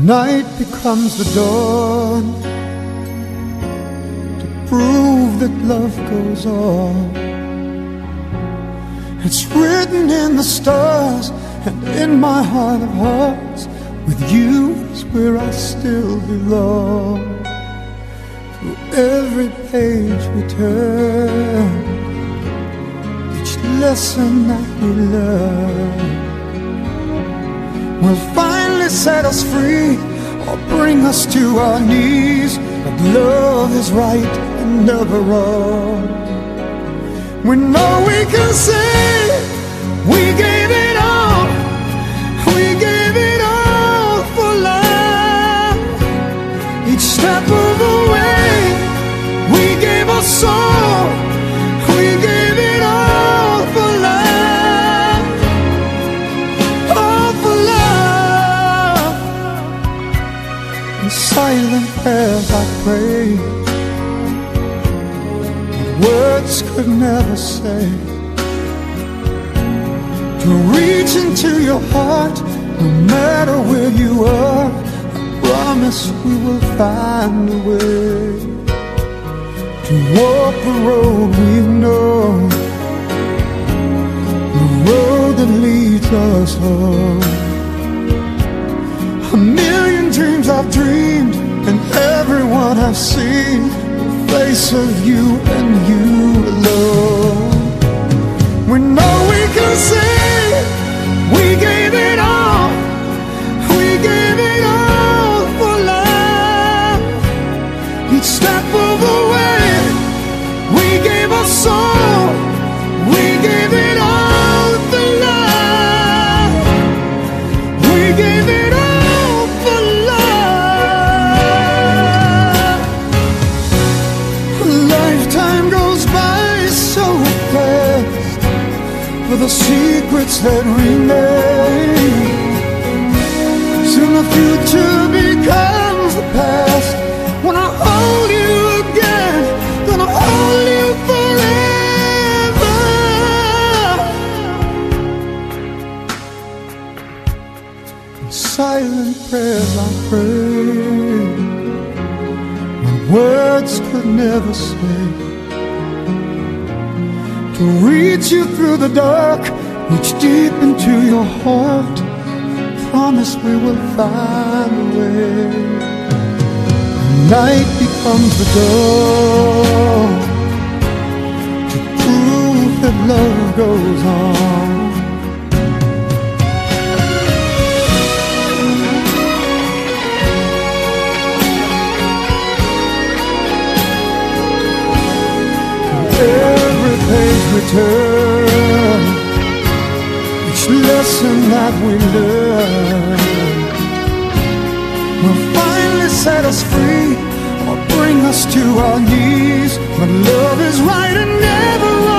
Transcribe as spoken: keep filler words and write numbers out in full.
Night becomes the dawn to prove that love goes on. It's written in the stars and in my heart of hearts, with you is where I still belong. Through every page we turn, each lesson that we learn will finally set us free or bring us to our knees. But love is right and never wrong. We know we can say we gave it all, we gave it all for love. Each step of the way we gave our soul, we gave it all for love, all for love. In silent prayers I prayed, words could never say, to reach into your heart no matter where you are. I promise we will find a way to walk the road we know, the road that leads us home. A million dreams I've dreamed and everyone I've seen, face of you and you alone. We know we can say we gave it all, we gave it all for love. Each step of the way we gave our soul, we gave it all for love, we gave it all for love. Lifetime goes by so fast for the secrets that remain. Soon the future becomes the past. When I hold you again, gonna hold you forever. In silent prayers I pray, my words could never say, to reach you through the dark, reach deep into your heart. Promise we will find a way. Night becomes the dawn to prove that love goes on. Every page we turn, each lesson that we learn will finally set us free or bring us to our knees. But love is right and never wrong.